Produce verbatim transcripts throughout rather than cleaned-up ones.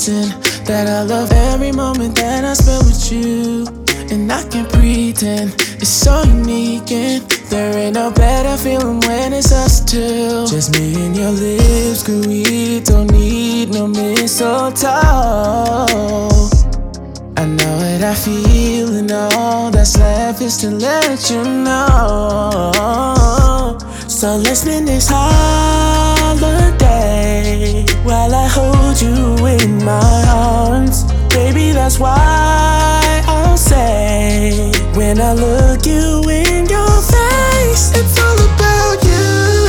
reason that I love every moment that I spend with you. And I can't pretend it's so unique, and there ain't no better feeling when it's us two. Just me and your lips, girl, we don't need no mistletoe. I know what I feel, and all that's left is to let you know. So let's spend this holiday while I hold you in my arms. Baby, that's why I'll say, when I look you in your face, it's all about you.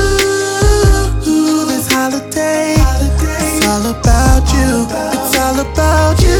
This holiday, it's all about you. It's all about you.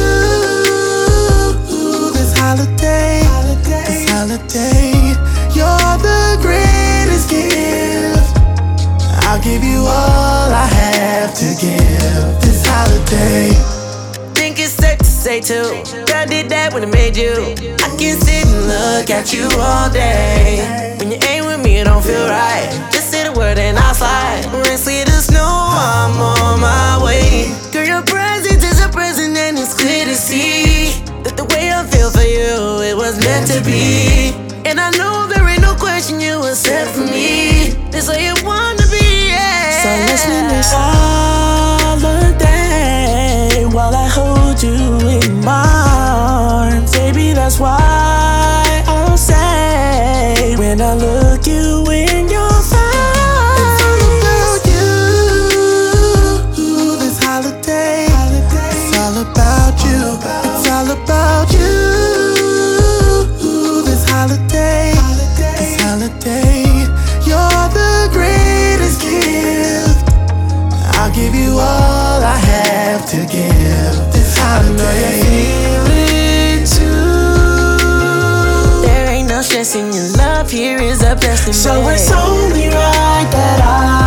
This holiday, this holiday, you're the greatest gift. I'll give you all I have to give this holiday. Think it's safe to say too, God did that when it made you. I can sit and look at you all day. When you ain't with me, it don't feel right. Just say the word and I'll slide. Rest with the snow, I'm on my way. Girl, your presence is a present, and it's clear to see that the way I feel for you, it was meant to be. And I know there ain't no question you were set for me. This way you want to be, yeah. So let's spend this holiday while I hold you in my arms. Baby, that's why I'll say, when I look you in your face, it's all about you. This holiday, it's all about you. It's all about you. This holiday, this holiday, you're the greatest gift. I'll give you all I have to give this holiday. I know you feel it too. There ain't no stress in your love, here is a blessing. So it's only right that I